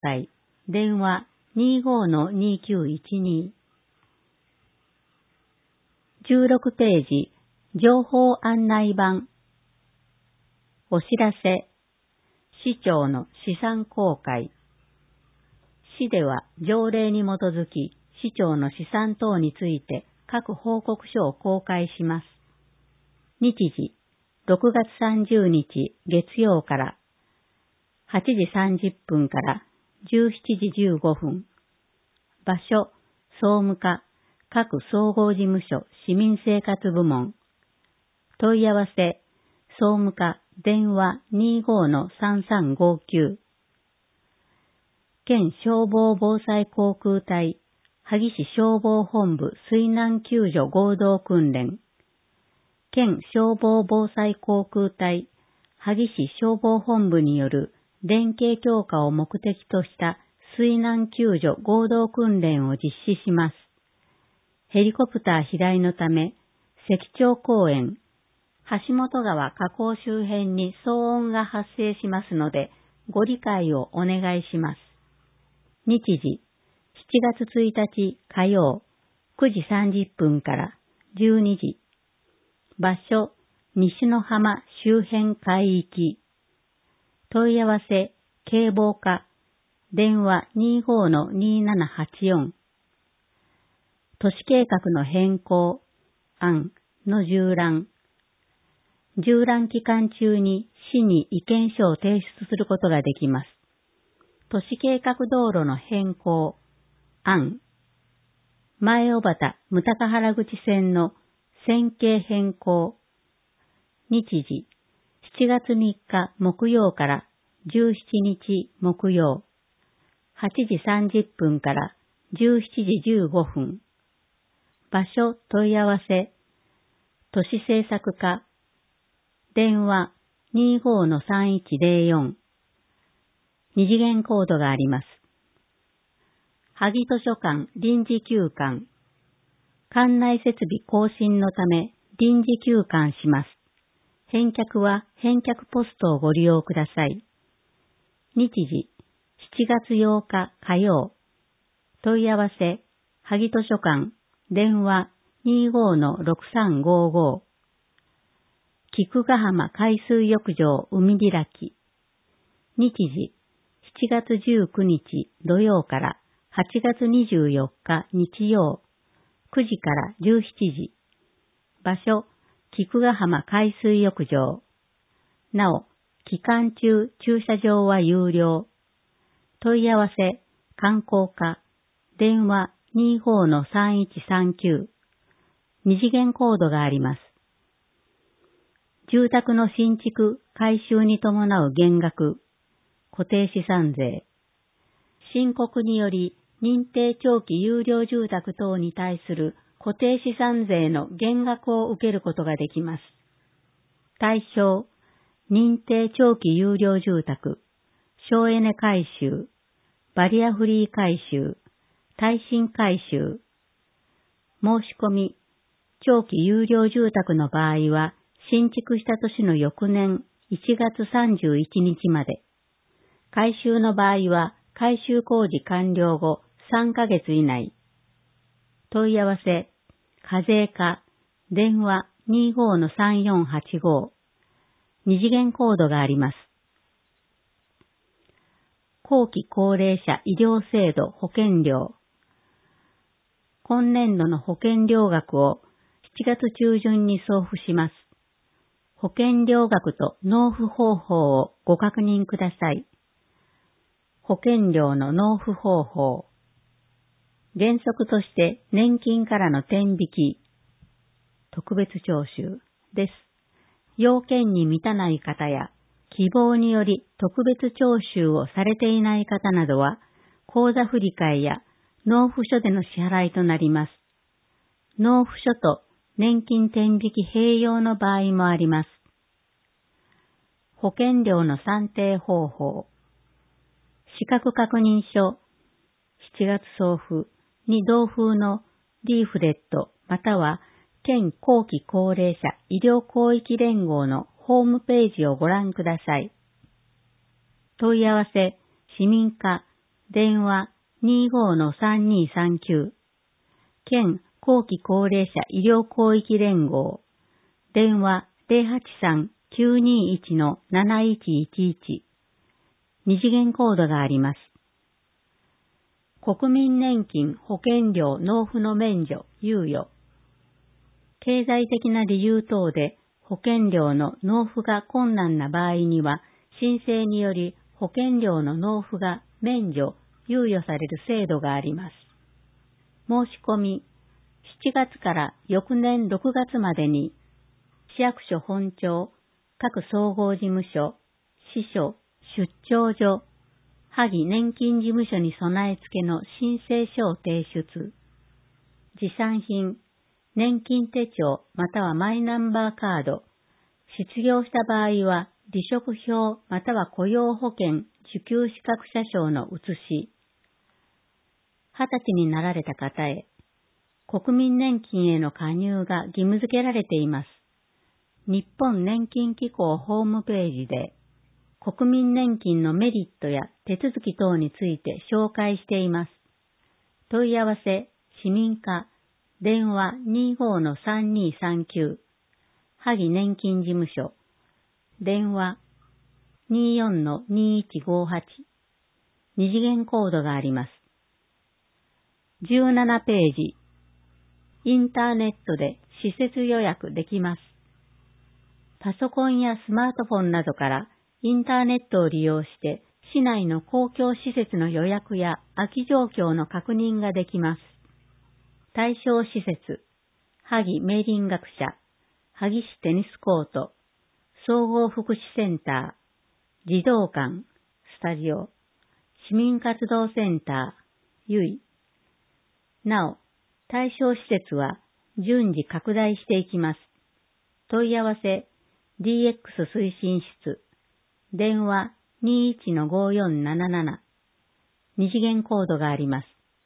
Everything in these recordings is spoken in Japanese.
会、電話 25-2912。16ページ、情報案内板。お知らせ。市長の資産公開。市では条例に基づき、市長の資産等について各報告書を公開します。日時、6月30日月曜から8時30分から17時15分。場所、総務課、各総合事務所市民生活部門。問い合わせ、総務課電話 25-3359。県消防防災航空隊、萩市消防本部水難救助合同訓練。県消防防災航空隊、萩市消防本部による連携強化を目的とした水難救助合同訓練を実施します。ヘリコプター飛来のため、関町公園、橋本川河口周辺に騒音が発生しますので、ご理解をお願いします。日時、7月1日火曜、9時30分から12時。場所、西の浜周辺海域。問い合わせ、警防課、電話 25-2784。都市計画の変更、案の縦覧。縦覧期間中に市に意見書を提出することができます。都市計画道路の変更、案。前小畑武高原口線の線形変更。日時、7月3日木曜から17日木曜。8時30分から17時15分。場所問い合わせ、都市政策課、電話 25-3104。二次元コードがあります。萩図書館臨時休館。館内設備更新のため臨時休館します。返却は返却ポストをご利用ください。日時、7月8日火曜。問い合わせ、萩図書館、電話 25-6355。菊ヶ浜海水浴場海開き。日時、7月19日土曜から8月24日日曜。9時から17時。場所、菊ヶ浜海水浴場。なお、期間中駐車場は有料。問い合わせ、観光課、電話 25-3139。二次元コードがあります。住宅の新築、改修に伴う減額、固定資産税。申告により認定長期有料住宅等に対する固定資産税の減額を受けることができます。対象、認定長期有料住宅、省エネ改修、バリアフリー改修、耐震改修。申し込み、長期有料住宅の場合は、新築した年の翌年1月31日まで。改修の場合は、改修工事完了後3ヶ月以内。問い合わせ、課税課、電話 25-3485。二次元コードがあります。後期高齢者医療制度保険料。今年度の保険料額を7月中旬に送付します。保険料額と納付方法をご確認ください。保険料の納付方法。原則として年金からの天引き、特別徴収です。要件に満たない方や希望により特別徴収をされていない方などは、口座振替や納付書での支払いとなります。納付書と年金天引き併用の場合もあります。保険料の算定方法。資格確認書、7月送付に同封のリーフレットまたは県後期高齢者医療広域連合のホームページをご覧ください。問い合わせ、市民課電話25-3239、県後期高齢者医療広域連合、電話083-921-7111、二次元コードがあります。国民年金保険料納付の免除、猶予。経済的な理由等で保険料の納付が困難な場合には、申請により保険料の納付が免除、猶予される制度があります。申し込み、7月から翌年6月までに、市役所本庁、各総合事務所、支所、出張所、萩年金事務所に備え付けの申請書を提出。持参品、年金手帳またはマイナンバーカード、失業した場合は離職票または雇用保険受給資格者証の写し。20歳になられた方へ、国民年金への加入が義務付けられています。日本年金機構ホームページで、国民年金のメリットや手続き等について紹介しています。問い合わせ、市民課、電話25-3239、萩年金事務所、電話24-2158、二次元コードがあります。17ページ、インターネットで施設予約できます。パソコンやスマートフォンなどからインターネットを利用して市内の公共施設の予約や空き状況の確認ができます。対象施設、萩明林学者、萩市テニスコート、総合福祉センター、児童館、スタジオ、市民活動センター、ゆい。なお、対象施設は順次拡大していきます。問い合わせ、DX 推進室、電話21-5477、二次元コードがあります。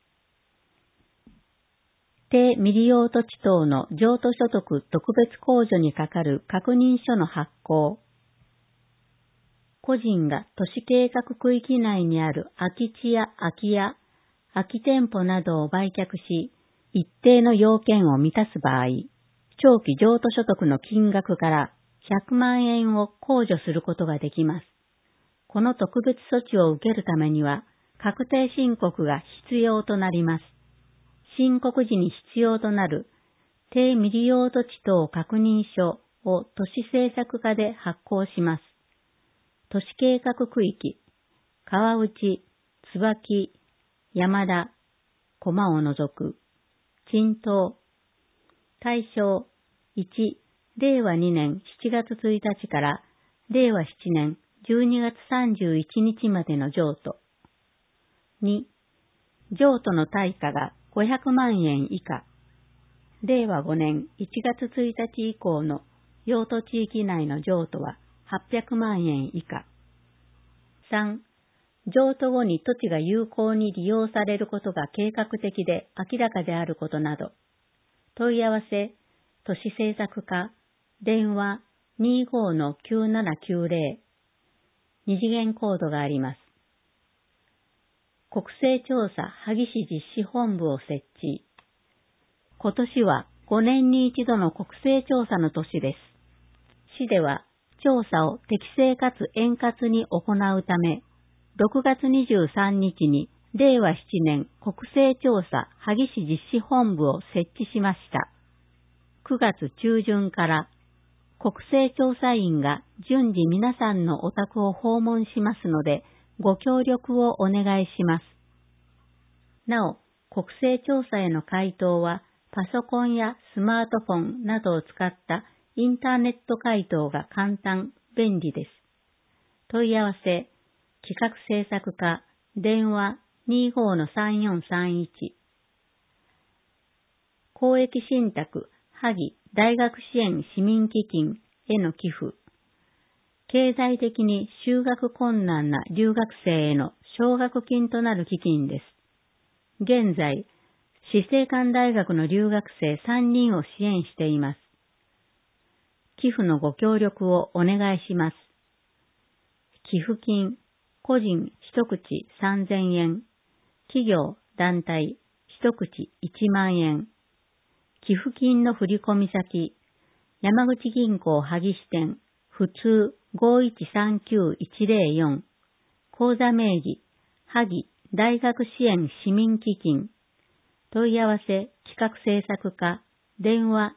低未利用土地等の譲渡所得特別控除にかかる確認書の発行。個人が都市計画区域内にある空き地や空き家、空き店舗などを売却し、一定の要件を満たす場合、長期譲渡所得の金額から100万円を控除することができます。この特別措置を受けるためには、確定申告が必要となります。申告時に必要となる低未利用土地等確認書を都市政策課で発行します。都市計画区域、川内、椿、山田、駒を除く、鎮東、対象1、令和2年7月1日から令和7年12月31日までの譲渡。2、譲渡の対価が500万円以下。令和5年1月1日以降の用途地域内の譲渡は800万円以下。3、譲渡後に土地が有効に利用されることが計画的で明らかであることなど。問い合わせ、都市政策課、電話25-9790、二次元コードがあります。国勢調査萩市実施本部を設置。今年は5年に一度の国勢調査の年です。市では調査を適正かつ円滑に行うため、6月23日に令和7年国勢調査萩市実施本部を設置しました。9月中旬から国勢調査員が順次皆さんのお宅を訪問しますので、ご協力をお願いします。なお、国勢調査への回答は、パソコンやスマートフォンなどを使ったインターネット回答が簡単、便利です。問い合わせ、企画制作課、電話25-3431。公益信託、萩大学支援市民基金への寄付。経済的に就学困難な留学生への奨学金となる基金です。現在、死生館大学の留学生3人を支援しています。寄付のご協力をお願いします。寄付金、個人一口3000円、 企業、団体、一口1万円。寄付金の振込先、山口銀行萩支店、普通5139-104、口座名義、萩大学支援市民基金、問い合わせ企画制作課、電話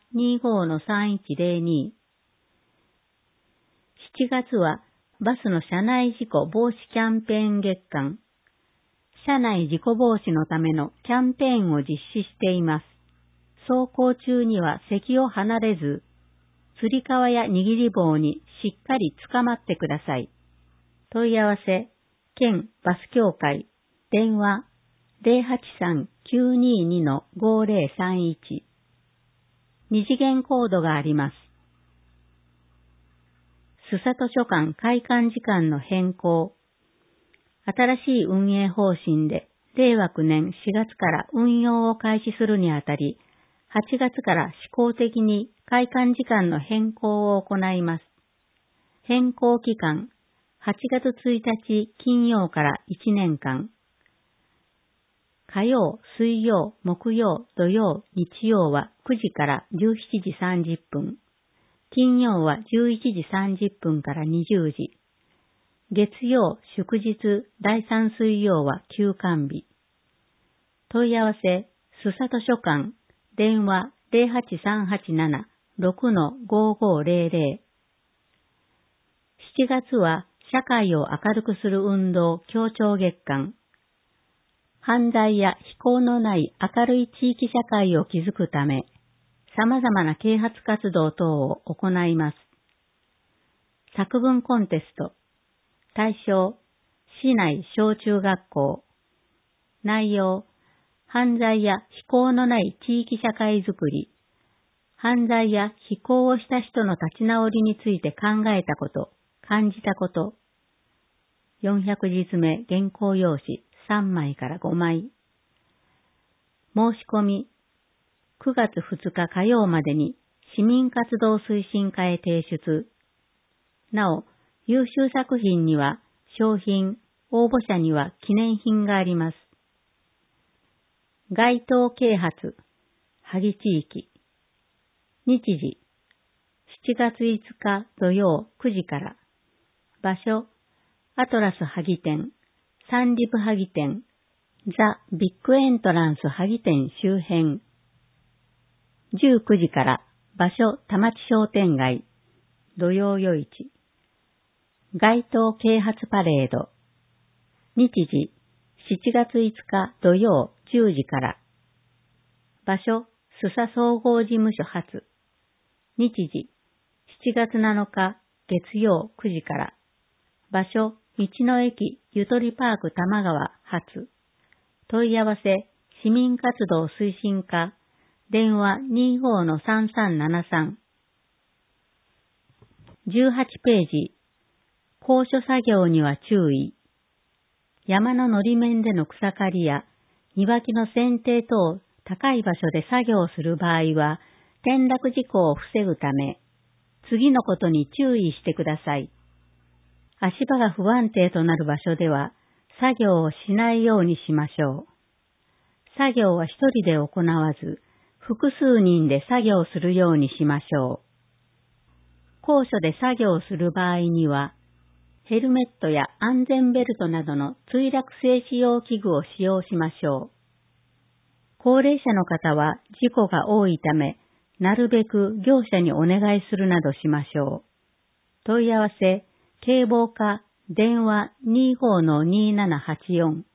25-3102。7月はバスの車内事故防止キャンペーン月間。車内事故防止のためのキャンペーンを実施しています。走行中には席を離れず、つり革や握り棒にしっかり捕まってください。問い合わせ、県バス協会、電話083-922-5031。二次元コードがあります。須佐図書館開館時間の変更。新しい運営方針で、令和9年4月から運用を開始するにあたり、8月から試行的に開館時間の変更を行います。変更期間、8月1日金曜から1年間。火曜、水曜、木曜、土曜、日曜は9時から17時30分。金曜は11時30分から20時。月曜、祝日、第3水曜は休館日。問い合わせ、須佐図書館、電話08387-6-5500。7月は社会を明るくする運動協調月間。犯罪や非行のない明るい地域社会を築くため、様々な啓発活動等を行います。作文コンテスト。対象、市内小中学校。内容、犯罪や非行のない地域社会づくり。犯罪や非行をした人の立ち直りについて考えたこと、感じたこと。400字詰め原稿用紙3枚から5枚。申し込み、9月2日火曜までに市民活動推進課へ提出。なお、優秀作品には賞品、応募者には記念品があります。街頭啓発、萩地域。日時、7月5日土曜9時から。場所、アトラス萩店、サンリブ萩店、ザ・ビッグエントランス萩店周辺。19時から、場所田町商店街、土曜夜市。街頭啓発パレード。日時、7月5日土曜10時から。場所、須佐総合事務所発。日時、7月7日月曜9時から。場所、道の駅ゆとりパーク玉川発。問い合わせ、市民活動推進課、電話25-3373。18ページ。高所作業には注意。山ののり面での草刈りや庭木の剪定等高い場所で作業する場合は転落事故を防ぐため、次のことに注意してください。足場が不安定となる場所では作業をしないようにしましょう。作業は一人で行わず、複数人で作業するようにしましょう。高所で作業する場合には、ヘルメットや安全ベルトなどの墜落防止用器具を使用しましょう。高齢者の方は事故が多いため、なるべく業者にお願いするなどしましょう。問い合わせ、警防課、電話25-2784。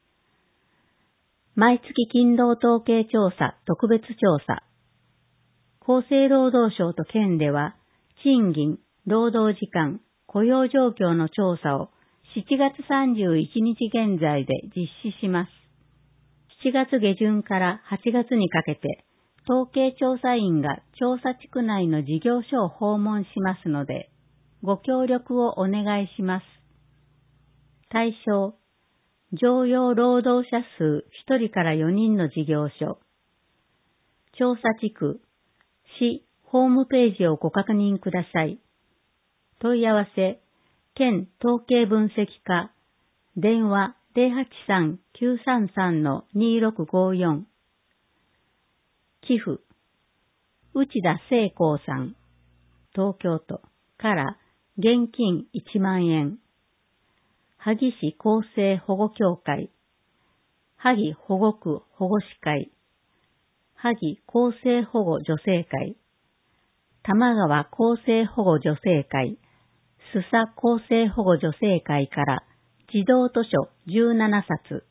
毎月勤労統計調査特別調査。厚生労働省と県では、賃金、労働時間、雇用状況の調査を7月31日現在で実施します。7月下旬から8月にかけて、統計調査員が調査地区内の事業所を訪問しますので、ご協力をお願いします。対象、常用労働者数1人から4人の事業所。調査地区、市ホームページをご確認ください。問い合わせ、県統計分析課、電話 083-933-2654。寄付、内田聖光さん、東京都から現金1万円。萩市厚生保護協会、萩保護区保護士会、萩厚生保護女性会、玉川厚生保護女性会、須佐厚生保護女性会から児童図書17冊。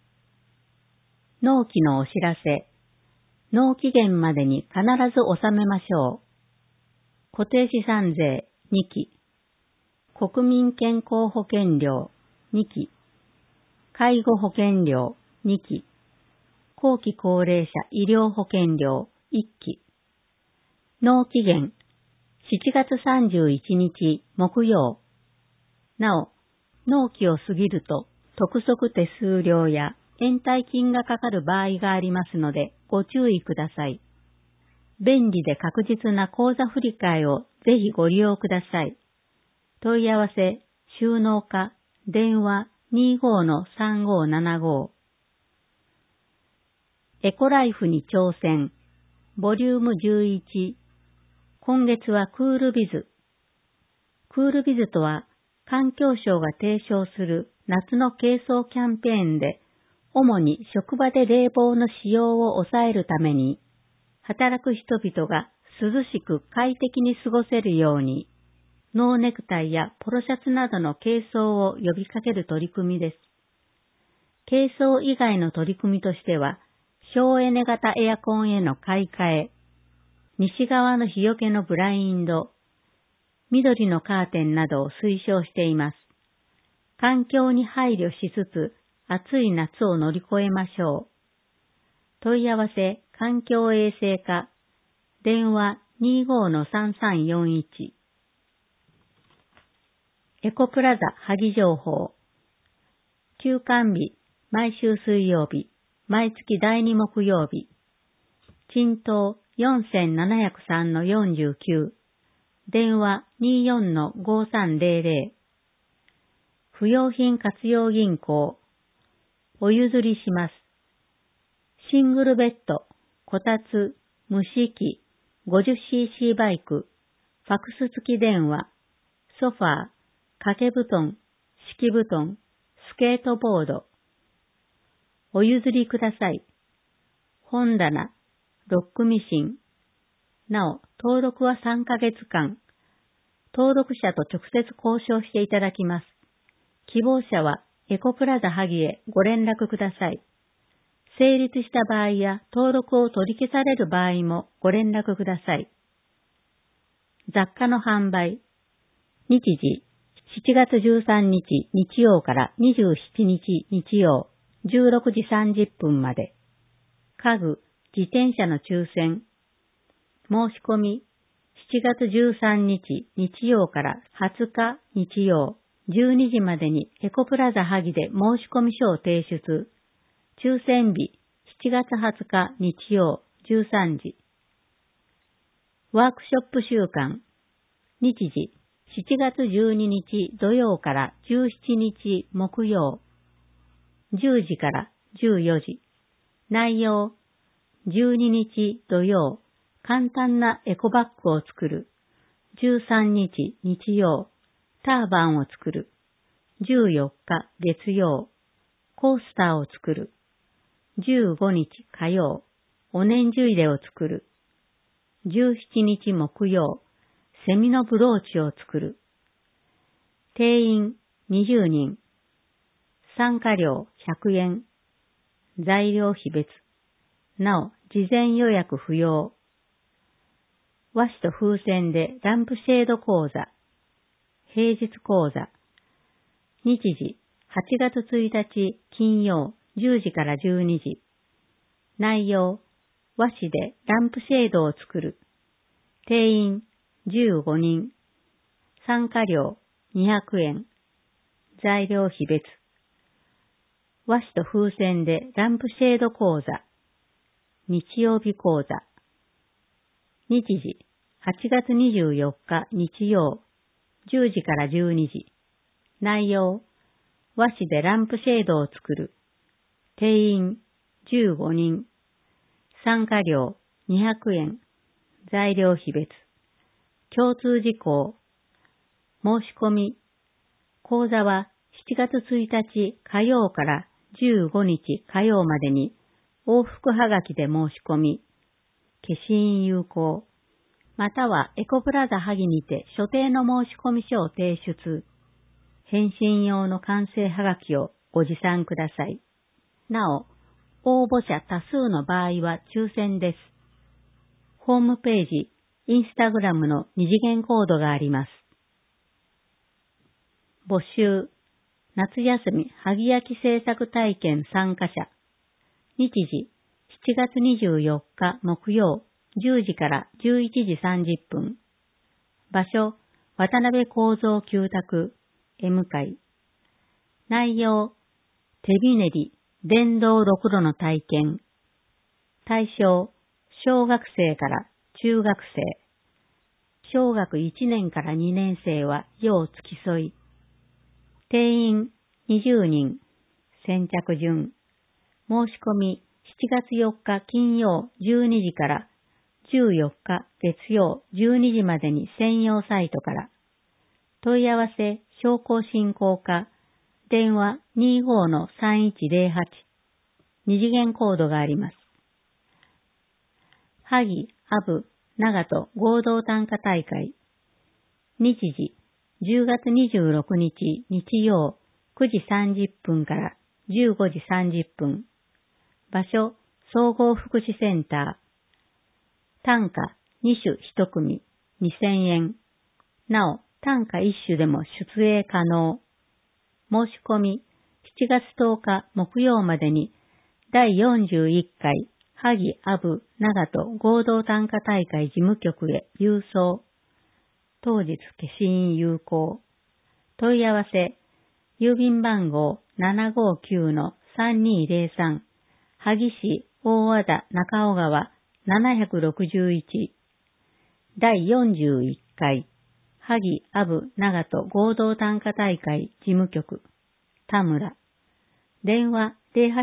納期のお知らせ。納期限までに必ず納めましょう。固定資産税2期。国民健康保険料2期。介護保険料2期。後期高齢者医療保険料1期。納期限7月31日木曜。なお、納期を過ぎると督促手数料や延滞金がかかる場合がありますのでご注意ください。便利で確実な口座振替をぜひご利用ください。問い合わせ、収納課、電話 25-3575。エコライフに挑戦、ボリューム11。今月はクールビズ。クールビズとは、環境省が提唱する夏の軽装キャンペーンで、主に職場で冷房の使用を抑えるために、働く人々が涼しく快適に過ごせるように、ノーネクタイやポロシャツなどの軽装を呼びかける取り組みです。軽装以外の取り組みとしては、省エネ型エアコンへの買い替え、西側の日よけのブラインド、緑のカーテンなどを推奨しています。環境に配慮しつつ、暑い夏を乗り越えましょう。問い合わせ、環境衛生課、電話 25-3341。エコプラザ萩情報。休館日、毎週水曜日、毎月第2木曜日。賃東 4703-49。電話 24-5300。不用品活用銀行。お譲りします。シングルベッド、こたつ、蒸し器、50cc バイク、ファクス付き電話、ソファー、掛け布団、敷布団、スケートボード。お譲りください。本棚、ロックミシン。なお、登録は3ヶ月間。登録者と直接交渉していただきます。希望者はエコプラザ萩へご連絡ください。成立した場合や登録を取り消される場合もご連絡ください。雑貨の販売。日時、7月13日日曜から27日日曜、16時30分まで。家具、自転車の抽選。申し込み、7月13日日曜から20日日曜、12時までにエコプラザ萩で申し込み書を提出。抽選日、7月20日日曜、13時。ワークショップ週間。日時、7月12日土曜から17日木曜。10時から14時。内容、12日土曜、簡単なエコバッグを作る。13日日曜、ターバンを作る。14日月曜、コースターを作る。15日火曜、お年中入れを作る。17日木曜、セミのブローチを作る。定員20人。参加料100円。材料費別。なお、事前予約不要。和紙と風船でランプシェード講座。平日講座。日時、8月1日金曜10時から12時。内容、和紙でランプシェードを作る。定員15人。参加料200円。材料費別。和紙と風船でランプシェード講座。日曜日講座。日時、8月24日日曜、10時から12時。内容、 和紙でランプシェードを作る。定員15人。参加料200円。材料費別。共通事項。申し込み。講座は7月1日火曜から15日火曜までに往復はがきで申し込み。消印有効。またはエコプラザ萩にて所定の申し込み書を提出。返信用の完成はがきをご持参ください。なお、応募者多数の場合は抽選です。ホームページ、インスタグラムの二次元コードがあります。募集、夏休み萩焼き製作体験参加者。日時、7月24日木曜、10時から11時30分。場所、渡辺構造旧宅、M 階。内容、手びねり、電動ろくろの体験。対象、小学生から中学生。小学1年から2年生は要付き添い。定員20人。先着順。申し込み7月4日金曜12時から14日月曜12時までに専用サイトから。問い合わせ商工振興課。電話 25-3108。二次元コードがあります。萩、阿武、長門合同短歌大会。日時、10月26日日曜9時30分から15時30分。場所、総合福祉センター。短歌2種1組2000円。なお、短歌1種でも出演可能。申し込み、7月10日木曜までに第41回萩阿武長門合同短歌大会事務局へ郵送。当日消印有効。問い合わせ、郵便番号 759-3203 萩市大和田中尾川761。第41回萩阿武長門合同短歌大会事務局田村。電話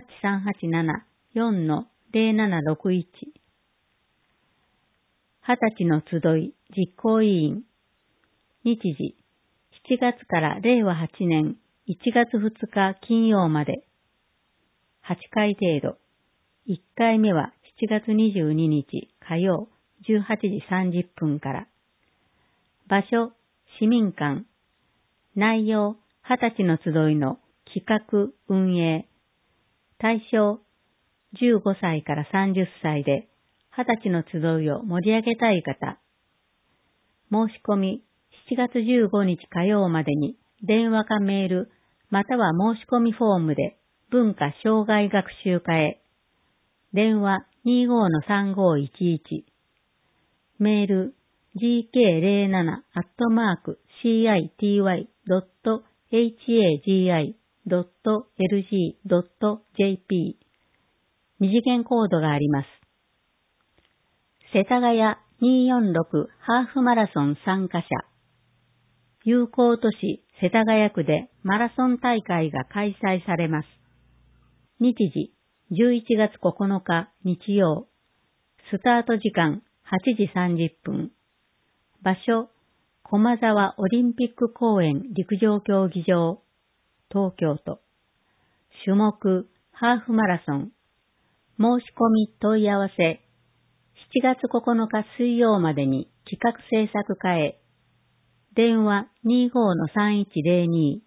08387-4-0761。20歳の集い実行委員。日時、7月から令和8年1月2日金曜まで。8回程度。1回目は7月22日火曜18時30分から。場所、市民館。内容、20歳の集いの企画、運営。対象、15歳から30歳で、20歳の集いを盛り上げたい方。申し込み、7月15日火曜までに、電話かメール、または申し込みフォームで、文化障害学習課へ。電話 25-3511。メール、gk07@citi.hagi.lg.jp。二次元コードがあります。世田谷246ハーフマラソン参加者。友好都市世田谷区でマラソン大会が開催されます。日時11月9日日曜。スタート時間8時30分。場所、駒沢オリンピック公園陸上競技場、東京都。種目、ハーフマラソン。申し込み問い合わせ、7月9日水曜までに企画制作課へ。電話 25-3102。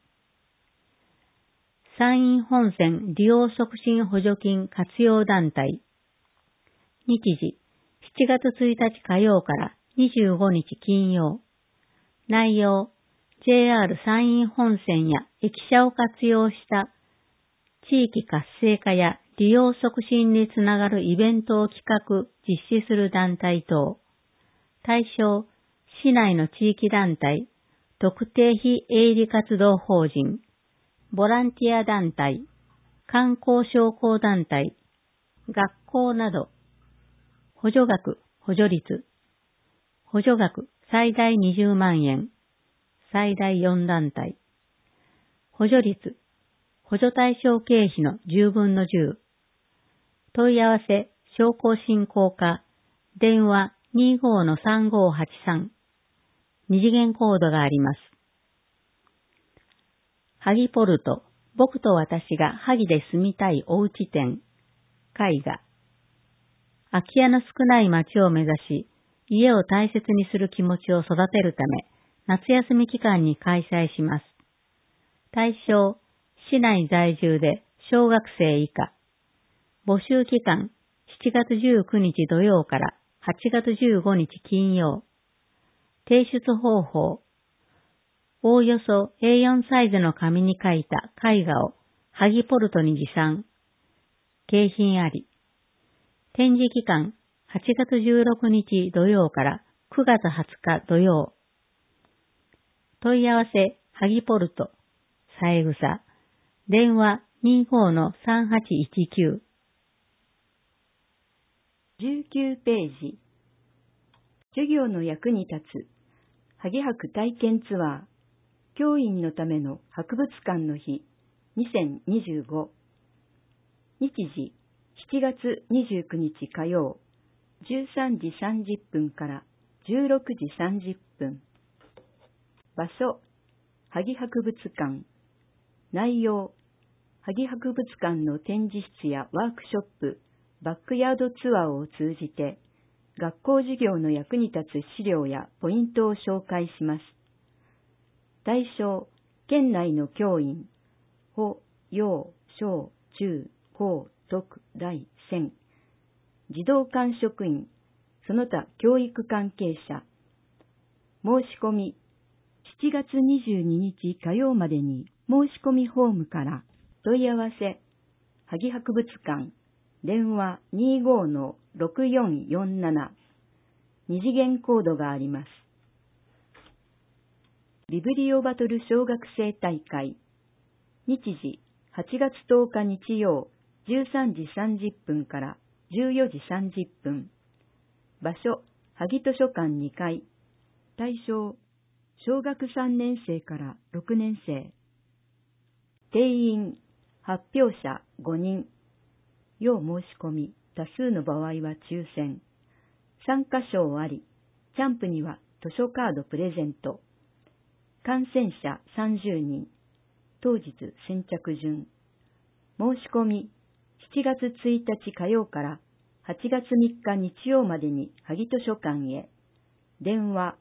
山陰本線利用促進補助金活用団体。日時、7月1日火曜から25日金曜。内容、JR 山陰本線や駅舎を活用した地域活性化や利用促進につながるイベントを企画、実施する団体等。対象、市内の地域団体、特定非営利活動法人、ボランティア団体、観光商工団体、学校など。補助額、補助率。補助額最大20万円。最大4団体。補助率補助対象経費の10分の10。問い合わせ、商工振興課、電話25-3583。二次元コードがあります。萩ポルト、僕と私が萩で住みたいおうち店。絵画。空き家の少ない町を目指し、家を大切にする気持ちを育てるため、夏休み期間に開催します。対象、市内在住で小学生以下。募集期間、7月19日土曜から8月15日金曜。提出方法。おおよそ A4 サイズの紙に書いた絵画を萩ポルトに持参。景品あり。展示期間、8月16日土曜から9月20日土曜。問い合わせ、萩ポルト、さえぐさ、電話25-3819。 19ページ。授業の役に立つ、萩博体験ツアー、教員のための博物館の日、2025。日時、7月29日火曜、13時30分から16時30分。場所、萩博物館。内容、萩博物館の展示室やワークショップ、バックヤードツアーを通じて、学校授業の役に立つ資料やポイントを紹介します。対象、県内の教員、保、幼、小、中、高、特、大、専、児童館職員、その他教育関係者。申し込み、7月22日火曜までに申し込みフォームから問い合わせ、萩博物館、電話25-6447、二次元コードがあります。ビブリオバトル小学生大会。日時、8月10日日曜、13時30分から14時30分。場所、萩図書館2階。対象、小学3年生から6年生。定員、発表者5人。要申し込み、多数の場合は抽選。参加賞あり。キャンプには図書カードプレゼント。観戦者30人。当日先着順。申し込み、7月1日火曜から8月3日日曜までに萩図書館へ。電話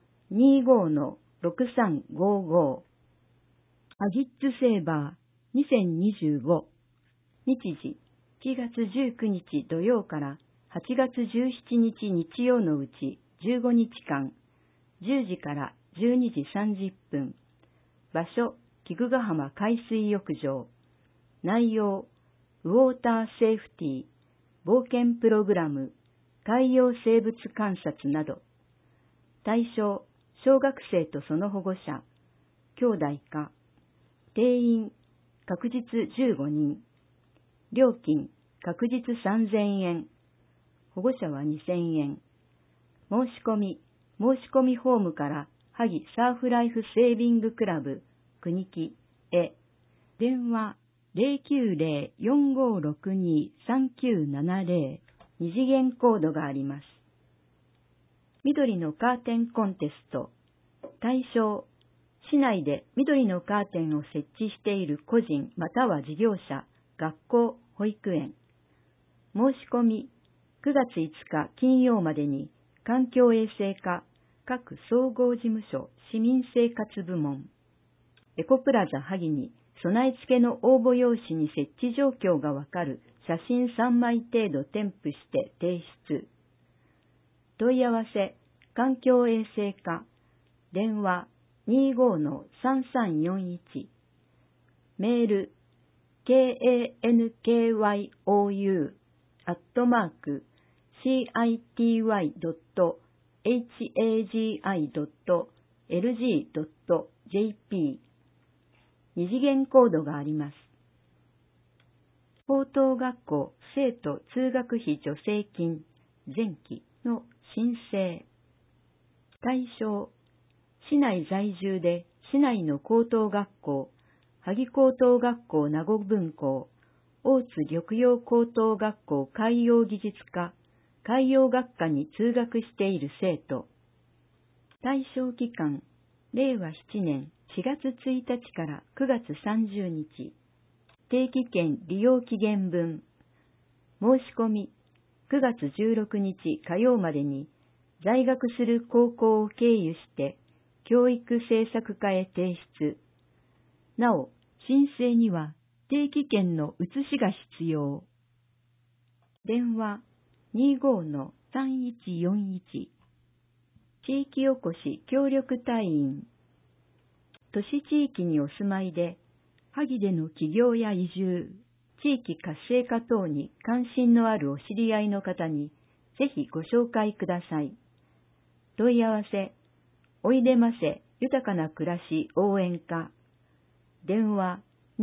25-6355。萩ッツセーバー2025。日時、7月19日土曜から8月17日日曜のうち15日間、10時から12時30分。場所、菊ヶ浜海水浴場。内容、ウォーターセーフティー、冒険プログラム、海洋生物観察など。対象、小学生とその保護者、兄弟か。定員、確実15人。料金、確実3000円。保護者は2000円。申し込みフォームから萩サーフライフセービングクラブ国木へ。電話090-4562-3970。二次元コードがあります。緑のカーテンコンテスト。対象、市内で緑のカーテンを設置している個人または事業者、学校、保育園。申し込み、9月5日金曜までに環境衛生課各総合事務所市民生活部門。エコプラザ萩に備え付けの応募用紙に設置状況がわかる写真3枚程度添付して提出。問い合わせ、環境衛生課、電話25-3341。メール、kankyo.city.hagi.lg.jp。二次元コードがあります。高等学校生徒通学費助成金前期の申請。対象、市内在住で市内の高等学校萩高等学校名護分校、大津緑洋高等学校海洋技術科、海洋学科に通学している生徒。対象期間、令和7年4月1日から9月30日。定期券利用期限分。申し込み、9月16日火曜までに、在学する高校を経由して、教育政策課へ提出。なお、申請には定期券の写しが必要。電話 25-3141 地域おこし協力隊員。都市地域にお住まいで、萩での起業や移住、地域活性化等に関心のあるお知り合いの方に、ぜひご紹介ください。問い合わせ、おいでませ豊かな暮らし応援課。電話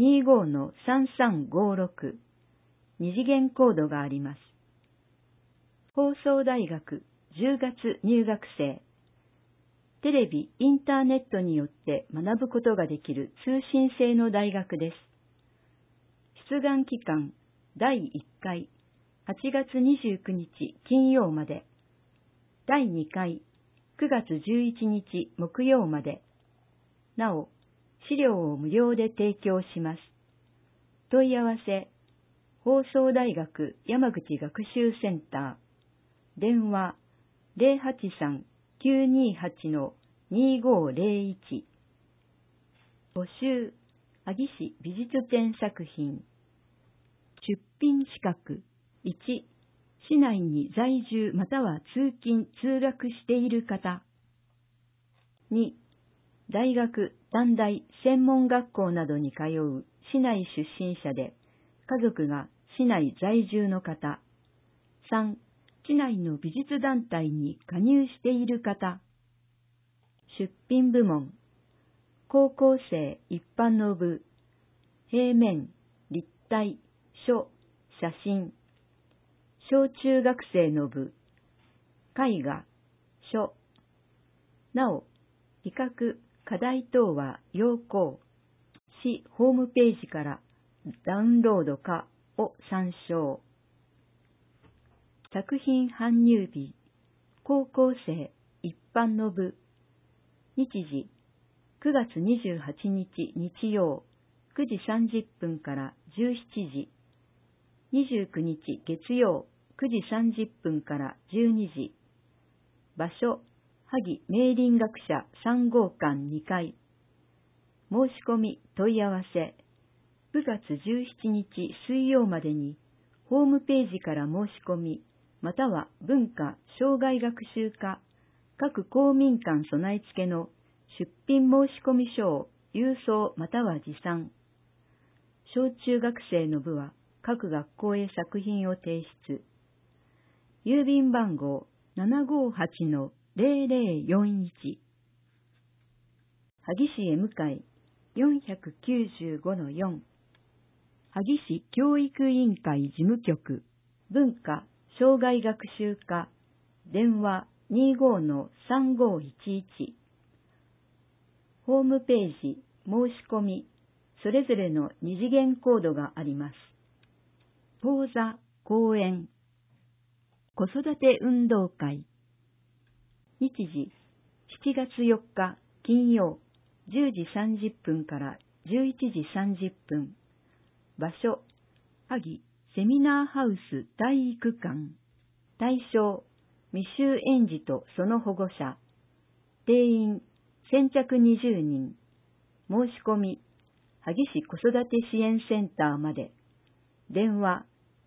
25-3356。二次元コードがあります。放送大学10月入学生。テレビ、インターネットによって学ぶことができる通信制の大学です。出願期間第1回8月29日金曜まで。第2回9月11日木曜まで。なお、資料を無料で提供します。問い合わせ、放送大学山口学習センター。電話083-928-2501。募集、萩市美術展作品。出品資格1、市内に在住または通勤・通学している方。2、大学、短大、専門学校などに通う市内出身者で、家族が市内在住の方。3、市内の美術団体に加入している方。出品部門、高校生一般の部、平面、立体、書、写真。小中学生の部、絵画、書。なお、比較、課題等は要項、市ホームページからダウンロードかを参照。作品搬入日、高校生一般の部、日時、9月28日日曜、9時30分から17時、29日月曜、9時30分から12時、場所、萩明林学者3号館2階。申し込み問い合わせ、9月17日水曜までに、ホームページから申し込み、または文化・障害学習課、各公民館備え付けの出品申込書を郵送または持参。小中学生の部は各学校へ作品を提出。郵便番号 758-0041 萩市へ向かい 495-4 萩市教育委員会事務局文化・障害学習課電話 25-3511 ホームページ申し込みそれぞれの二次元コードがあります。講座、講演、子育て運動会。日時、7月4日金曜、10時30分から11時30分。場所、萩セミナーハウス体育館。対象、未就園児とその保護者。定員、先着20人。申し込み、萩市子育て支援センターまで。電話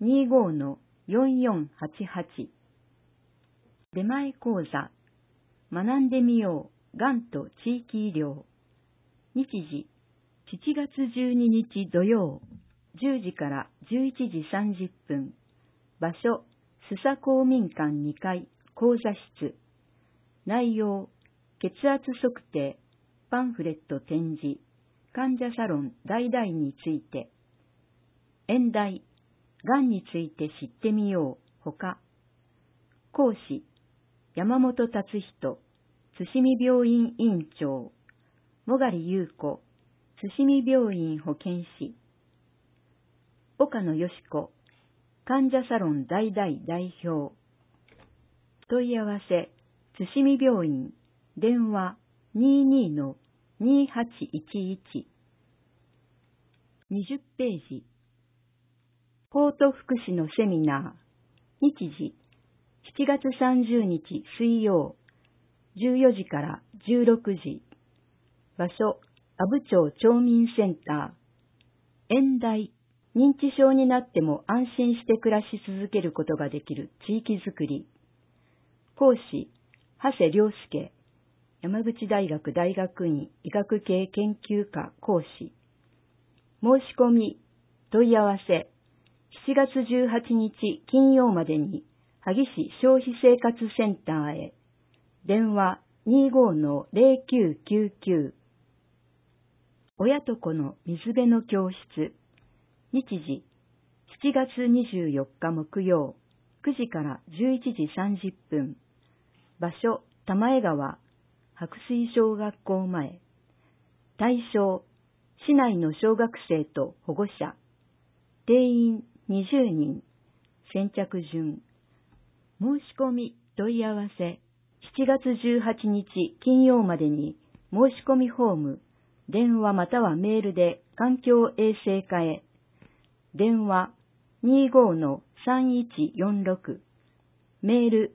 25-4488。出前講座。学んでみよう。がんと地域医療。日時。7月12日土曜。10時から11時30分。場所。須佐公民館2階。講座室。内容。血圧測定。パンフレット展示。患者サロン代々について。演題。がんについて知ってみよう。ほか。講師。山本達人。津市見病院院長。もがり優子。 伏見病院保健師、岡野よし子、患者サロン代々代表。問い合わせ、伏見病院、電話 22-2811。20ページ。高等福祉のセミナー、日時、7月30日水曜、14時から16時。場所、阿武町町民センター。演題、認知症になっても安心して暮らし続けることができる地域づくり。講師、長谷良介、山口大学大学院医学系研究科講師。申し込み、問い合わせ、7月18日金曜までに、萩市消費生活センターへ。電話 25-0999。親と子の水辺の教室。日時、7月24日木曜、9時から11時30分。場所、玉江川、白水小学校前。対象、市内の小学生と保護者。定員20人。先着順。申し込み、問い合わせ、7月18日金曜までに申し込みフォーム、電話またはメールで環境衛生課へ。電話 25-3146。メール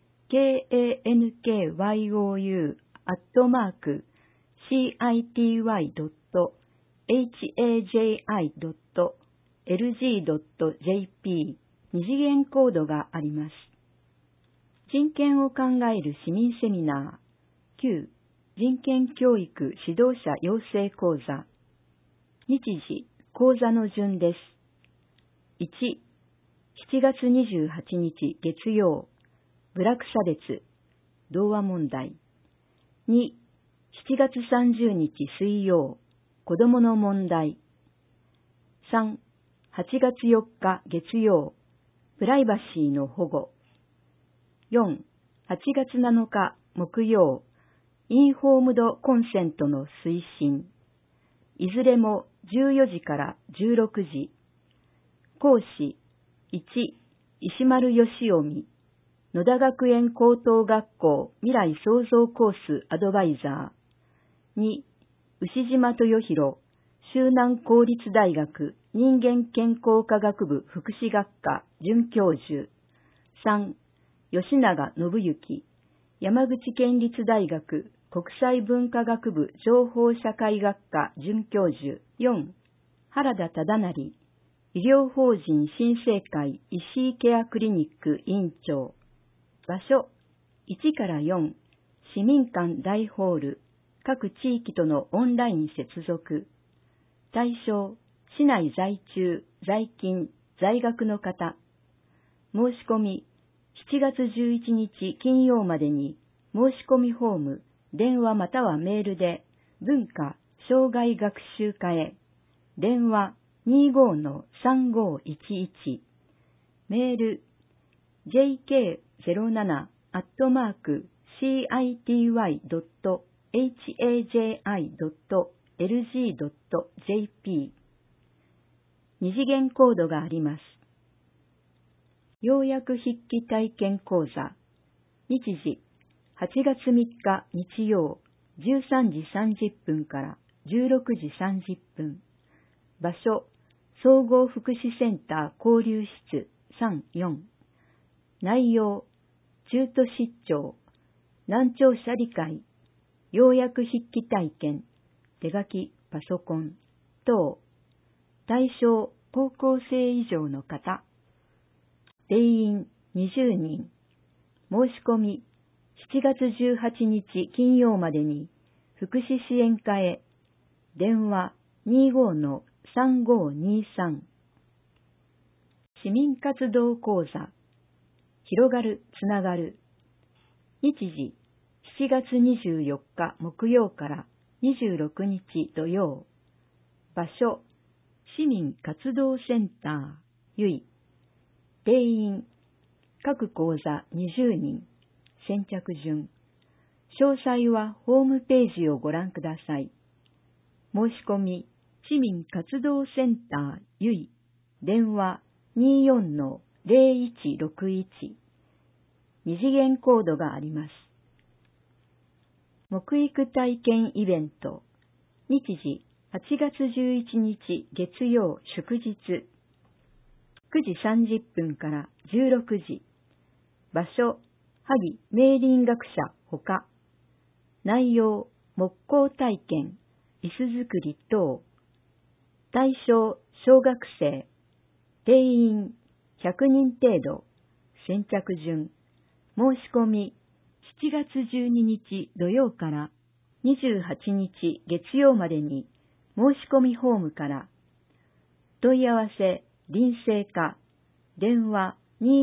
kankyu.city.haj.lg.jp。 二次元コードがあります。人権を考える市民セミナー9人権教育指導者養成講座。日時、講座の順です。1、7月28日月曜、部落差別、童話問題。2、7月30日水曜、子供の問題。3、8月4日月曜、プライバシーの保護。4、8月7日木曜、インフォームドコンセントの推進。いずれも14時から16時。講師、1、石丸義臣、野田学園高等学校未来創造コースアドバイザー。2、牛島豊弘、周南公立大学人間健康科学部福祉学科准教授。3、吉永信之、山口県立大学国際文化学部情報社会学科准教授。4、原田忠成、医療法人新生会石井ケアクリニック院長。場所、1から4、市民館大ホール、各地域とのオンライン接続。対象、市内在中、在勤、在学の方。申し込み、7月11日金曜までに、申し込みフォーム、電話またはメールで、文化、障害学習課へ。電話 25-3511。メール、jk07-city.haj.lg.jp。 二次元コードがあります。要約筆記体験講座。日時、8月3日日曜、13時30分から16時30分。場所、総合福祉センター交流室3-4。内容、中途失調、難聴者理解、要約筆記体験、手書き、パソコン等。対象、高校生以上の方。定員20人。申し込み、7月18日金曜までに、福祉支援課へ。電話 25-3523。市民活動講座。広がる、つながる。日時、7月24日木曜から26日土曜。場所、市民活動センター、ゆい。定員、各講座20人。先着順。詳細はホームページをご覧ください。 申し込み、市民活動センターゆい、電話 24-0161、二次元コードがあります。木育体験イベント、日時8月11日月曜祝日、9時30分から16時、場所、萩明林学者ほか、内容、木工体験、椅子作り等、対象、小学生、定員100人程度、先着順、申し込み、7月12日土曜から28日月曜までに申し込みフォームから、問い合わせ、臨生課、電話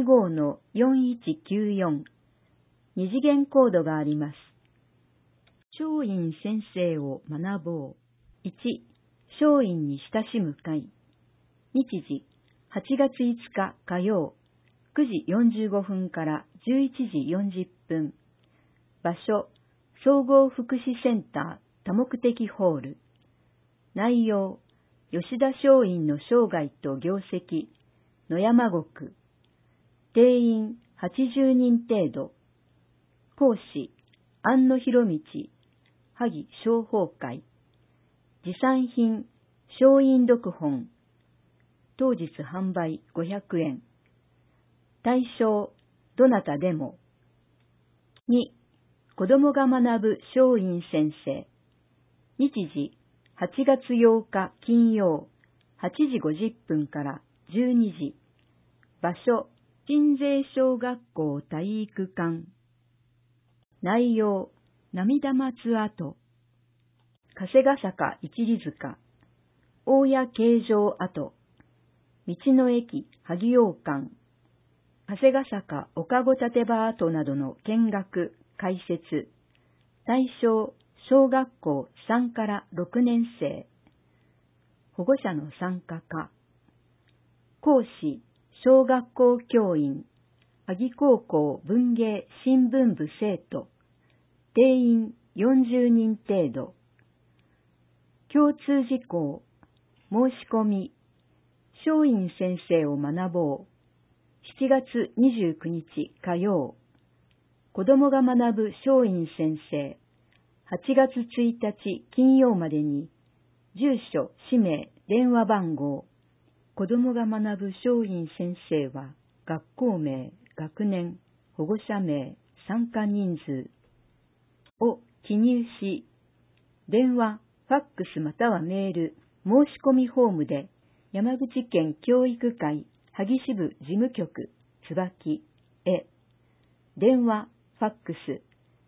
25-4194、二次元コードがあります。松陰先生を学ぼう。1、松陰に親しむ会。日時、8月5日火曜、9時45分から11時40分。場所、総合福祉センター多目的ホール。内容、吉田松陰の生涯と業績、野山国。定員80人程度。講師、安野博道、萩商法会。持参品、松陰読本。当日販売500円。対象、どなたでも。2、子供が学ぶ松陰先生。日時、8月8日金曜、8時50分から12時。場所、鎮西小学校体育館。内容、涙松跡。加瀬ヶ坂一里塚。大谷形状跡。道の駅萩洋館。加瀬ヶ坂岡子立場跡などの見学、解説。対象、小学校3から6年生。保護者の参加か。講師、小学校教員。萩高校文芸新聞部生徒。定員40人程度。共通事項。申し込み。松陰先生を学ぼう。7月29日火曜。子供が学ぶ松陰先生。8月1日金曜までに、住所、氏名、電話番号。子供が学ぶ松陰先生は、学校名、学年、保護者名、参加人数を記入し、電話、ファックスまたはメール、申し込みフォームで、山口県教育会萩支部事務局椿へ、電話、ファックス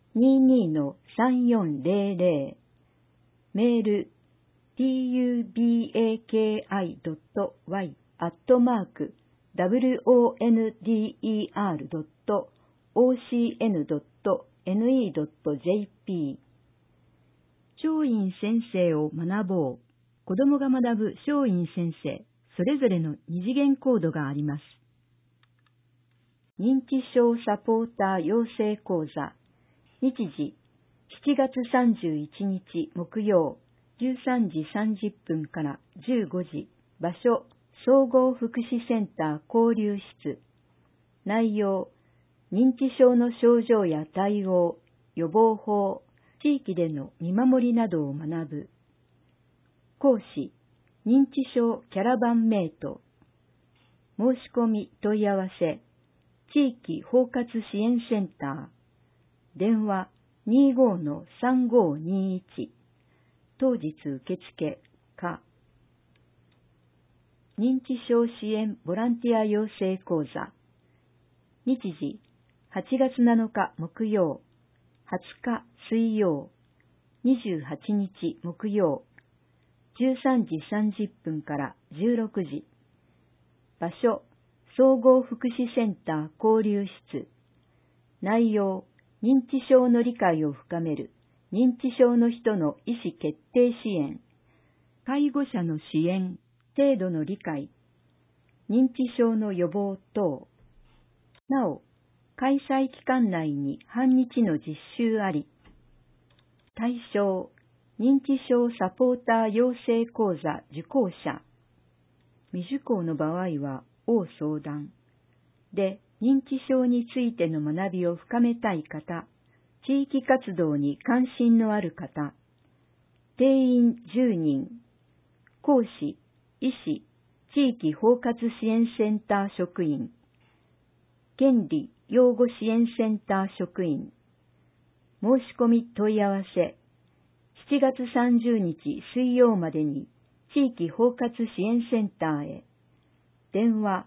22-3400、メール tubaki@wonder.ocn.ne.jp。 松陰先生を学ぼう。子供が学ぶ松陰先生、それぞれの二次元コードがあります。認知症サポーター養成講座。日時、7月31日木曜、13時30分から15時。場所、総合福祉センター交流室。内容、認知症の症状や対応、予防法、地域での見守りなどを学ぶ。講師、認知症キャラバンメイト。申し込み問い合わせ、地域包括支援センター。電話 25-3521。当日受付か。認知症支援ボランティア養成講座。日時、8月7日木曜、20日水曜、28日木曜、13時30分から16時。場所、総合福祉センター交流室。内容、認知症の理解を深める、認知症の人の意思決定支援、介護者の支援、程度の理解、認知症の予防等。なお、開催期間内に半日の実習あり。対象、 認知症サポーター養成講座受講者。未受講の場合は、応相談。で、認知症についての学びを深めたい方、地域活動に関心のある方、定員10人、講師、医師、地域包括支援センター職員、権利養護支援センター職員、申し込み問い合わせ、7月30日水曜までに地域包括支援センターへ、電話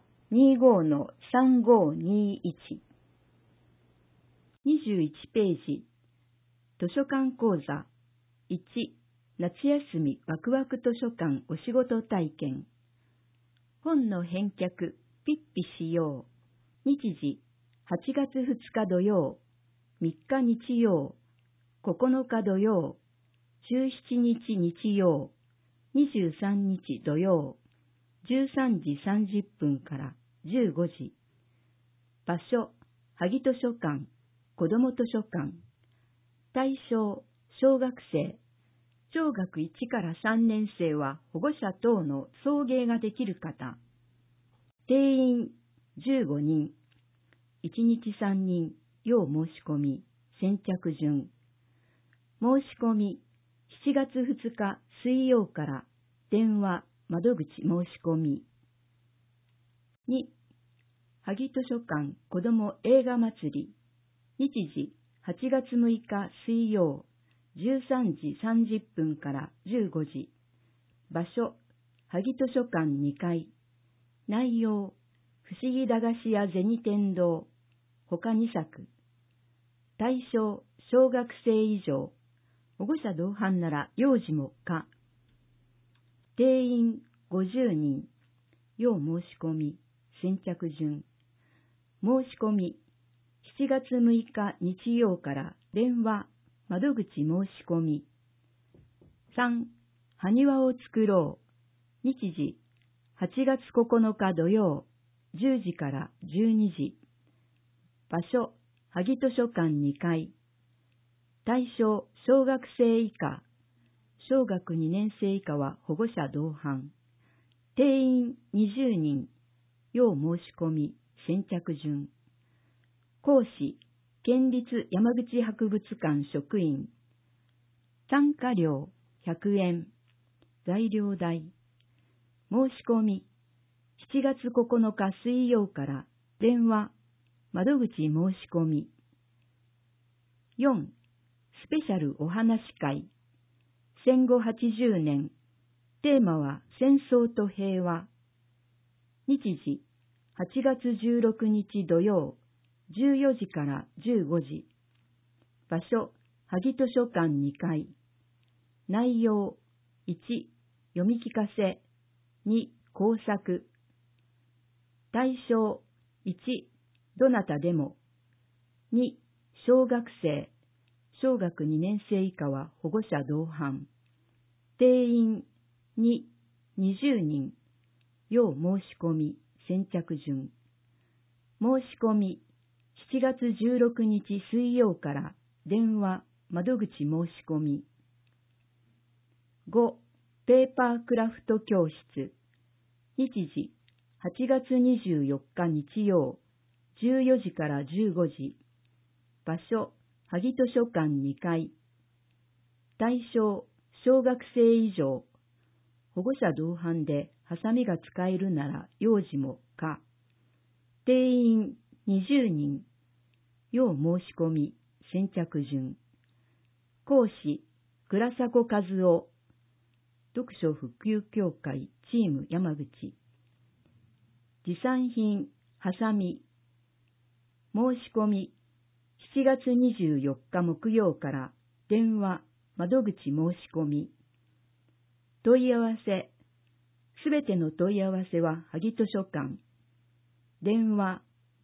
25-3521。21ページ、図書館講座1、夏休みワクワク図書館お仕事体験。本の返却、ピッピしよう。日時、8月2日土曜、3日日曜、9日土曜、17日日曜、23日土曜、13時30分から15時。場所、萩図書館、子ども図書館。対象、小学生。小学1から3年生は保護者等の送迎ができる方。定員15人。1日3人、要申し込み、先着順。申し込み、7月2日水曜から電話、窓口申し込み。2、萩図書館子ども映画祭り。日時、8月6日水曜、13時30分から15時。場所、萩図書館2階。内容、不思議駄菓子屋銭天堂。他2作。対象、小学生以上。保護者同伴なら幼児も可。定員50人。要申し込み、先着順。申し込み、7月6日日曜から電話、窓口申し込み。3、埴輪を作ろう。日時、8月9日土曜、10時から12時。場所、萩図書館2階。対象、小学生以下。小学2年生以下は保護者同伴。定員20人。要申し込み、先着順。講師、県立山口博物館職員。参加料100円。材料代。申し込み、7月9日水曜から電話、窓口申し込み。4、スペシャルお話会。戦後80年。テーマは戦争と平和。日時、8月16日土曜、14時から15時。場所、萩図書館2階。内容、1、読み聞かせ。2、工作。対象、1、どなたでも。2、小学生。小学2年生以下は保護者同伴。定員、2、20人。要申し込み、先着順。申し込み、7月16日水曜から電話、窓口申し込み。5、ペーパークラフト教室。日時、8月24日日曜、14時から15時。場所、萩図書館2階。対象、小学生以上。保護者同伴でハサミが使えるなら幼児も可。定員20人。要申し込み、先着順。講師、倉迫和夫。読書普及協会チーム山口。持参品、ハサミ。申し込み、7月24日木曜から電話、窓口申し込み。問い合わせ。すべての問い合わせは萩図書館。電話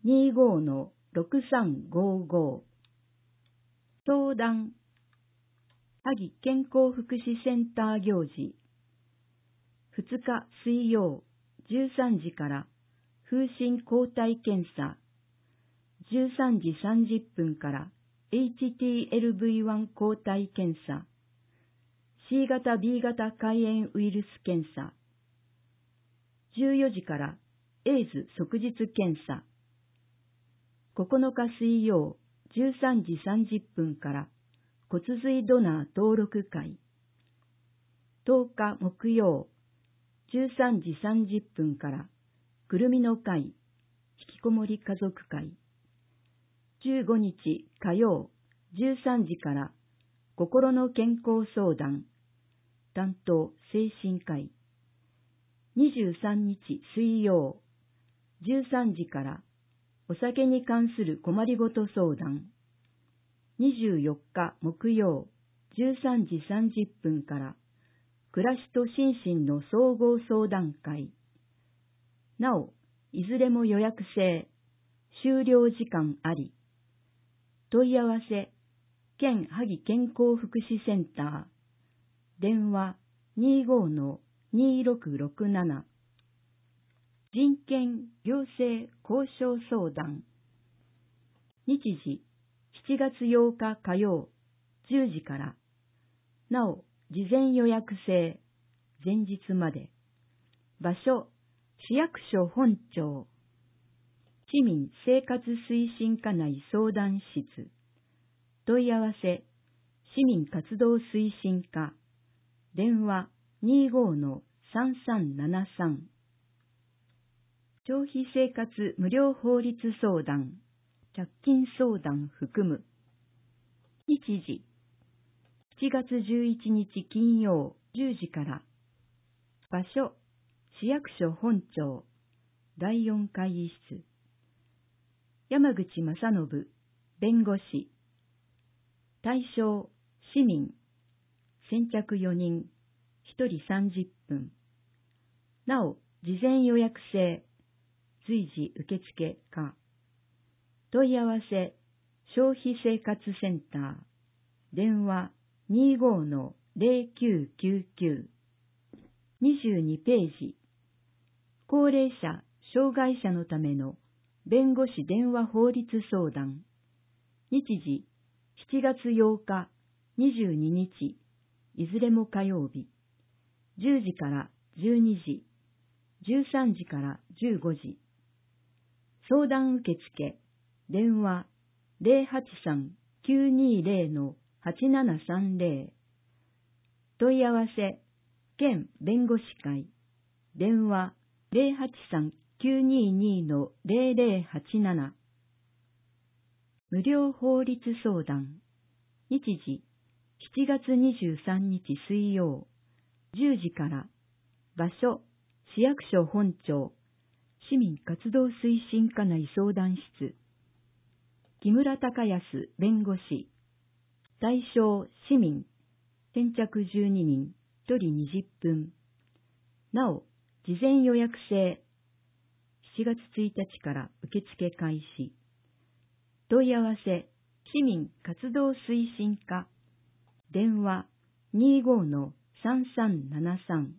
25-6355。相談。萩健康福祉センター行事。2日水曜13時から風疹抗体検査。13時30分から HTLV1 抗体検査。 C 型 B 型肝炎ウイルス検査。14時からエイズ即日検査。9日水曜13時30分から骨髄ドナー登録会。10日木曜13時30分からくるみの会、引きこもり家族会。15日火曜13時から心の健康相談、担当精神科医。23日水曜13時からお酒に関する困りごと相談。24日木曜13時30分から暮らしと心身の総合相談会。なお、いずれも予約制、終了時間あり。問い合わせ、県萩健康福祉センター。電話 25-2667。人権行政交渉相談。日時、7月8日火曜、10時から。なお、事前予約制、前日まで。場所、市役所本庁。市民生活推進課内相談室。問い合わせ、市民活動推進課。電話 25-3373。消費生活無料法律相談、借金相談含む。日時、7月11日金曜10時から。場所、市役所本庁、第4会議室。山口正信、弁護士。対象、市民。先着4人、1人30分。なお、事前予約制。随時受付か。問い合わせ、消費生活センター。電話 25-0999。22ページ。高齢者、障害者のための弁護士電話法律相談。日時、7月8日、22日、いずれも火曜日。10時から12時、13時から15時。相談受付、電話 083-920-8730。問い合わせ、県弁護士会、電話 083-922-0087。無料法律相談。日時、7月23日水曜、10時から。場所、市役所本庁、市民活動推進課内相談室。木村隆康弁護士。対象、市民。先着12人、1人20分。なお、事前予約制。7月1日から受付開始。問い合わせ、市民活動推進課。電話 25-3373。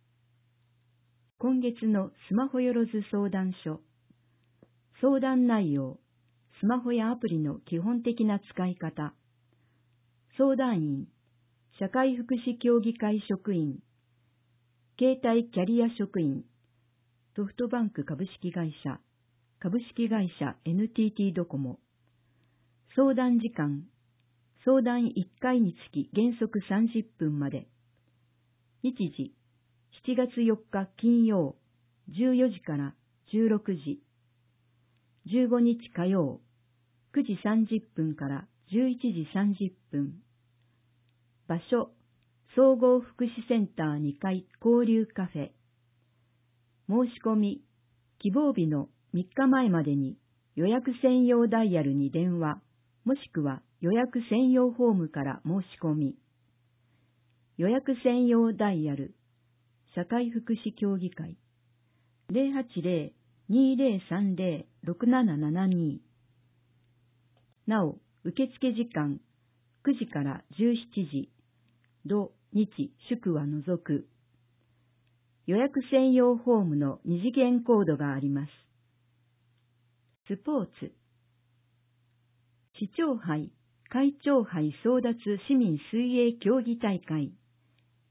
今月のスマホよろず相談書。相談内容、スマホやアプリの基本的な使い方。相談員、社会福祉協議会職員、携帯キャリア職員、ソフトバンク株式会社、株式会社 NTT ドコモ。相談時間、相談1回につき原則30分まで。日時、7月4日金曜、14時から16時。15日火曜、9時30分から11時30分。場所、総合福祉センター2階交流カフェ。申し込み、希望日の3日前までに予約専用ダイヤルに電話、もしくは予約専用フォームから申し込み。予約専用ダイヤル、社会福祉協議会 080-2030-6772。なお、受付時間9時から17時、土日祝は除く。予約専用フォームの2次元コードがあります。スポーツ。市長杯、会長杯争奪市民水泳競技大会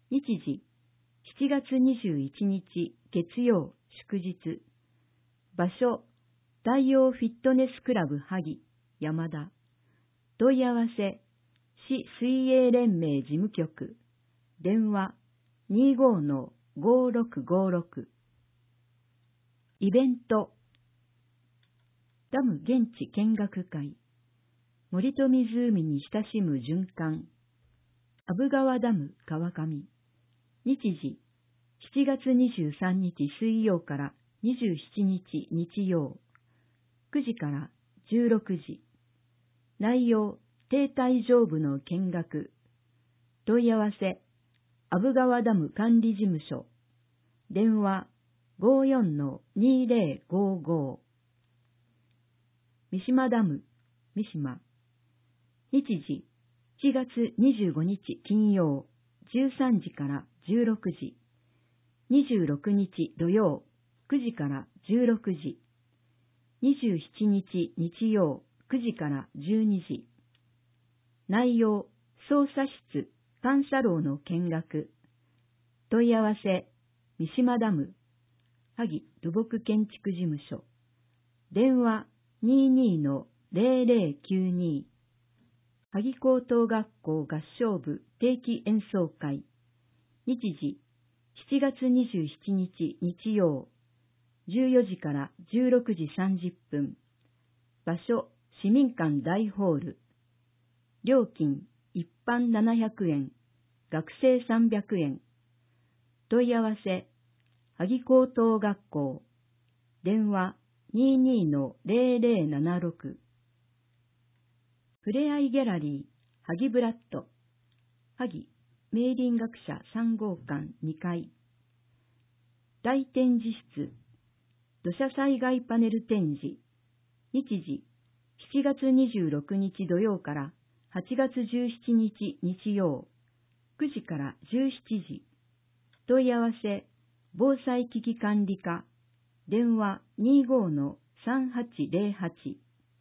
日時、7月21日月曜祝日。場所、太陽フィットネスクラブ萩、山田。問い合わせ、市水泳連盟事務局。電話、25-5656。イベント、ダム現地見学会。森と湖に親しむ循環。阿武川ダム川上。日時、7月23日水曜から27日日曜。9時から16時。内容、堤体上部の見学。問い合わせ、阿武川ダム管理事務所。電話、54-2055。三島ダム、三島。日時、7月25日金曜、13時から16時。26日土曜、9時から16時。27日日曜、9時から12時。内容、操作室、監査楼の見学。問い合わせ、三島ダム、萩土木建築事務所。電話、22-0092。萩高等学校合唱部定期演奏会。日時、7月27日日曜、14時から16時30分。場所、市民館大ホール。料金、一般700円、学生300円。問い合わせ、萩高等学校。電話、22-0076。ふれあいギャラリー、萩ブラッド。萩、明林学者3号館2階。大展示室、土砂災害パネル展示。日時、7月26日土曜から8月17日日曜、9時から17時。問い合わせ、防災危機管理課。電話25-3808。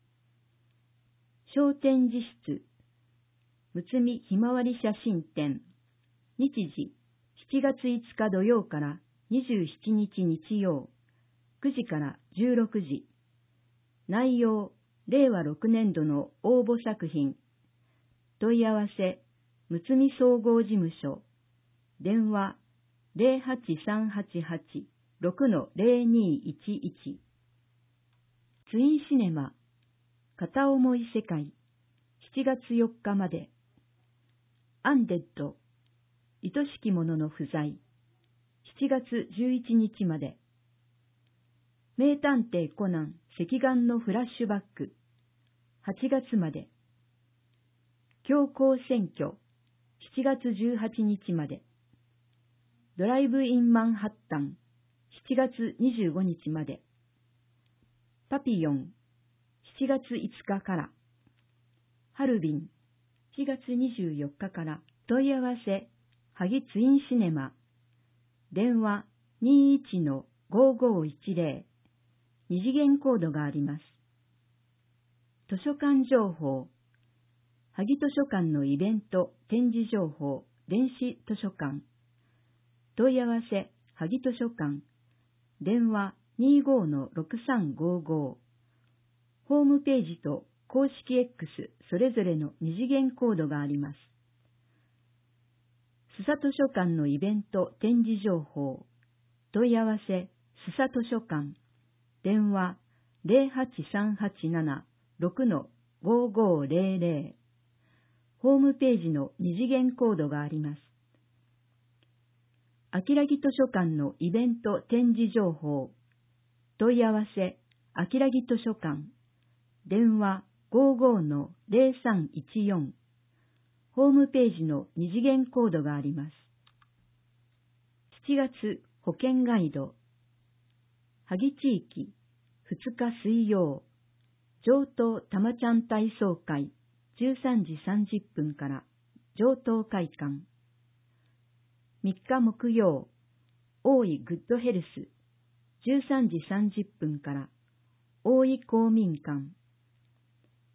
小展示室、むつみひまわり写真展。日時、7月5日土曜から27日日曜、9時から16時。内容、令和6年度の応募作品。問い合わせ、むつみ総合事務所。電話、08388-6-0211。ツインシネマ、片思い世界、7月4日まで。アンデッド、愛しき者の不在、7月11日まで。名探偵コナン赤眼のフラッシュバック、8月まで。強行選挙、7月18日まで。ドライブインマンハッタン、7月25日まで。パピヨン、7月5日から。ハルビン、7月24日から。問い合わせ、萩ツインシネマ。電話 21-5510。二次元コードがあります。図書館情報。萩図書館のイベント、展示情報、電子図書館。問い合わせ、萩図書館。電話 25-6355。ホームページと公式 X それぞれの二次元コードがあります。須佐図書館のイベント展示情報。問い合わせ、須佐図書館。電話 08387-6-5500。ホームページの二次元コードがあります。あきらぎ図書館のイベント展示情報。問い合わせ、あきらぎ図書館。電話 55-0314。ホームページの二次元コードがあります。7月保健ガイド。萩地域、2日水曜、上東たまちゃん体操会、13時30分から、上東会館。3日木曜、大井グッドヘルス、13時30分から、大井公民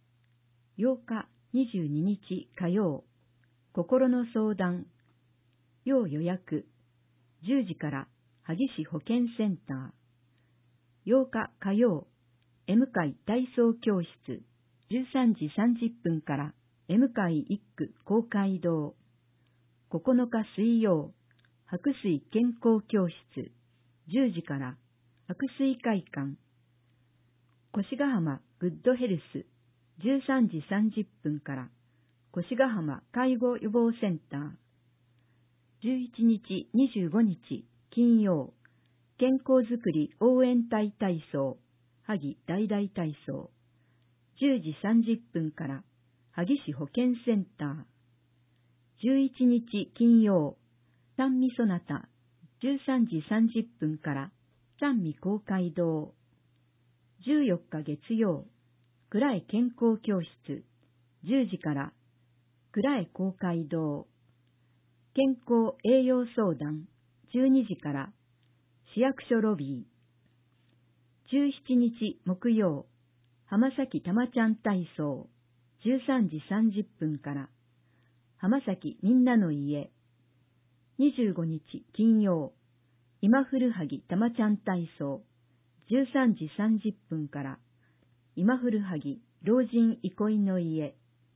館。8日22日火曜、心の相談、 要予約、10時から萩市保健センター。8日火曜、M 会体操教室、13時30分から M 会1区公会堂。9日水曜、白水健康教室、10時から白水会館。越ヶ浜グッドヘルス、13時30分から越ヶ浜介護予防センター。11日25日金曜、健康づくり応援隊体操、萩大々体操、10時30分から萩市保健センター。11日金曜、三味そなた、13時30分から三味公会堂。14日月曜、蔵江健康教室、10時から蔵江公会堂。健康栄養相談、12時から市役所ロビー。17日木曜、浜崎たまちゃん体操、13時30分から浜崎みんなの家。25日金曜、今古萩たまちゃん体操、13時30分から今古萩老人憩いの家。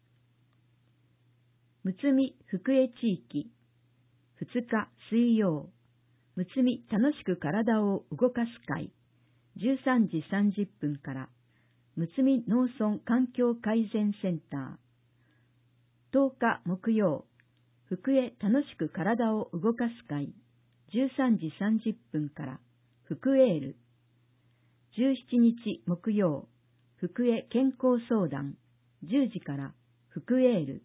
むつみ福江地域、2日水曜、むつみ楽しく体を動かす会、13時30分からむつみ農村環境改善センター。10日木曜、福江楽しく体を動かす会、13時30分から福エール。17日木曜、福江健康相談、10時から福エール。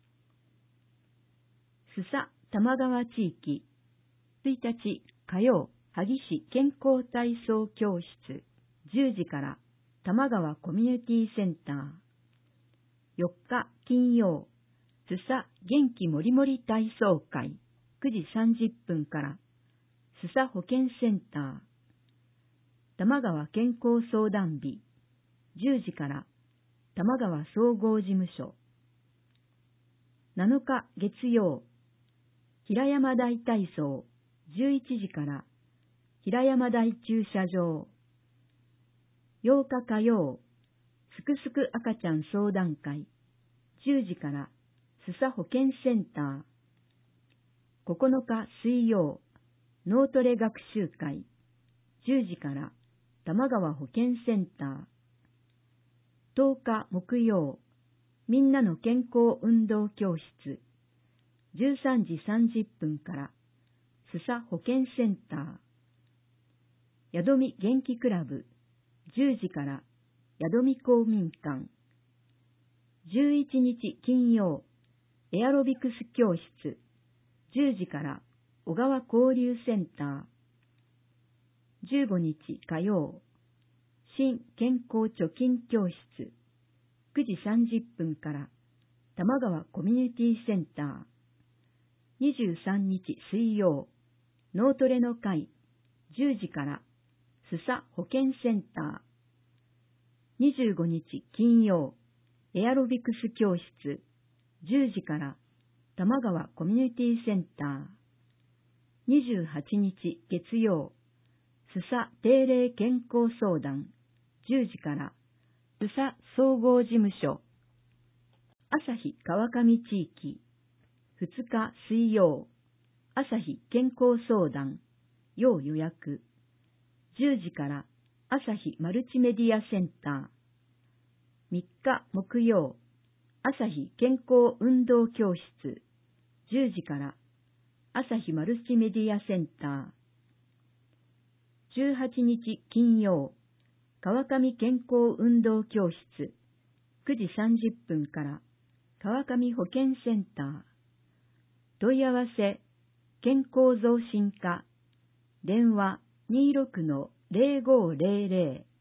須佐玉川地域、1日火曜、萩市健康体操教室、10時から玉川コミュニティセンター。4日金曜、須佐元気もりもり体操会、9時30分から須佐保健センター。玉川健康相談日、10時から玉川総合事務所。7日月曜、平山台体操、11時から平山台駐車場。8日火曜、すくすく赤ちゃん相談会、10時から須佐保健センター。9日水曜、脳トレ学習会、10時から玉川保健センター。10日木曜、みんなの健康運動教室、13時30分から須佐保健センター。宿見元気クラブ、10時から宿見公民館。11日金曜、エアロビクス教室、10時から小川交流センター。15日火曜、新健康貯金教室、9時30分から玉川コミュニティセンター。23日水曜、脳トレの会、10時から須佐保健センター。25日金曜、エアロビクス教室、10時から玉川コミュニティセンター。28日月曜、須佐定例健康相談、10時から須佐総合事務所。朝日川上地域、2日水曜、朝日健康相談、要予約、10時から朝日マルチメディアセンター。3日木曜、朝日健康運動教室、10時から朝日マルチメディアセンター。18日金曜、川上健康運動教室、9時30分から川上保健センター。問い合わせ、健康増進課、電話 26-0500